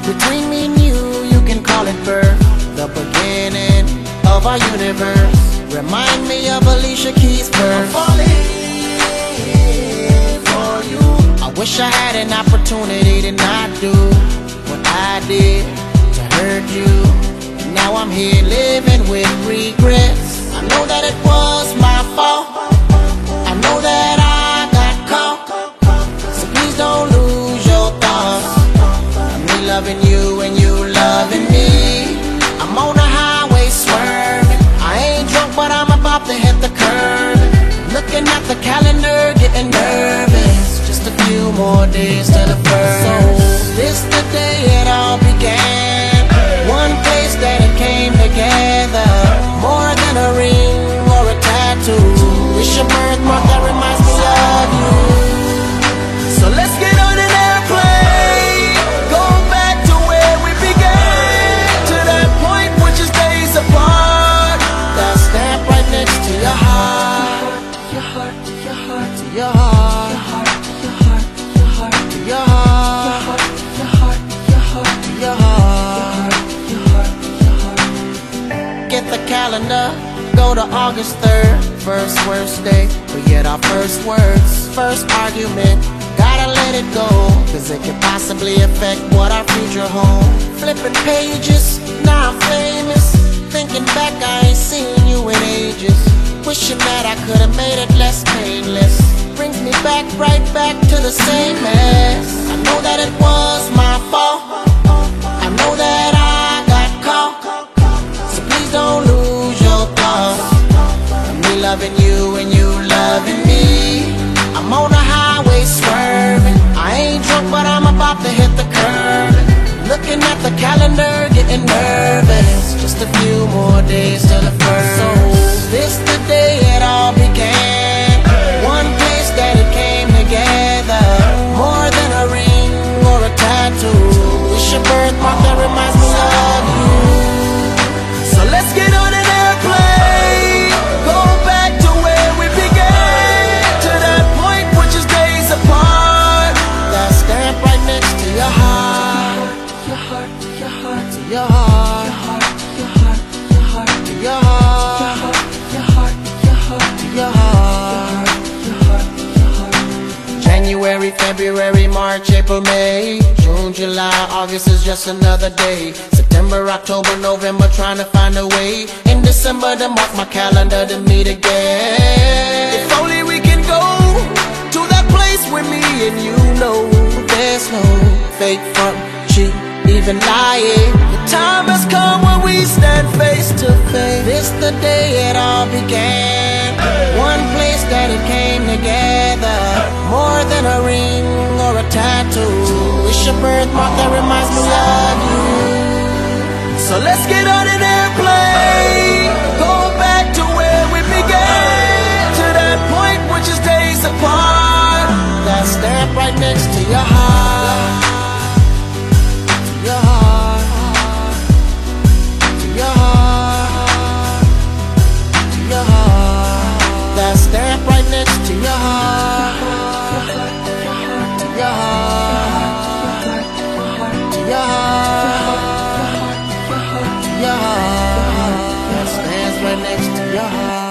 Between me and you can call it birth, the beginning of our universe. Remind me of Alicia Keys' verse. I'm falling for you. I wish I had an opportunity to not do what I did to hurt you. Now I'm here living with regrets. I know that it was my fault. I know that I got caught. So please don't lose your thoughts. Me loving you and you loving me. I'm on the highway swerving. I ain't drunk but I'm about to hit the curb. Looking at the calendar getting nervous. Just a few more days to the first. So this the day it all began. One place that it came together. More than a ring or a tattoo. It's your birthmark that reminds me of you. So let's get on an airplane. Go back to where we began. To that point which is days apart. That stamp right next to your heart. Your heart, your heart, your heart, your heart, your heart, your heart, your heart, your heart, your heart, your heart, your heart. Get the calendar, go to August 3rd. First worst day, forget our first words. First argument, gotta let it go, cause it could possibly affect what our future holds. Flipping pages, now I'm famous. Thinking back, I ain't seen you in ages. Wishing that I could've made it less painless. Brings me back, right back to the same mess. I know that it was my fault. I know that I got caught. So please don't lose your thoughts. Me loving you and you loving me. I'm on the highway swerving. I ain't drunk but I'm about to hit the curb. Looking at the calendar getting nervous. Just a few more days to the first. So this the day it all began. One place that it came together. More than a ring or a tattoo. It's your birthmark that reminds me of you. So let's get on an airplane. Go back to where we began. To that point which is days apart. That stamp right next to your heart. Your heart, your heart, your heart, your heart, your heart, your heart, your heart, your heart, your heart, your heart, your heart. January, February, March, April, May, June, July, August is just another day. September, October, November, trying to find a way. In December to mark my calendar to meet again. If only we can go to that place where me and you know there's no fake front, cheat, even lying. The time has come when we stand face to face. This the day it all began. One place that it came together. More than a ring or a tattoo. It's your birthmark that reminds me of you. So let's get on an airplane. Go back to where we began. To that point which is days apart. That stamp right next to your heart. Your heart, your heart, your heart. That stamp right next to your heart. Your heart, your heart, your heart. That stands right next to your heart.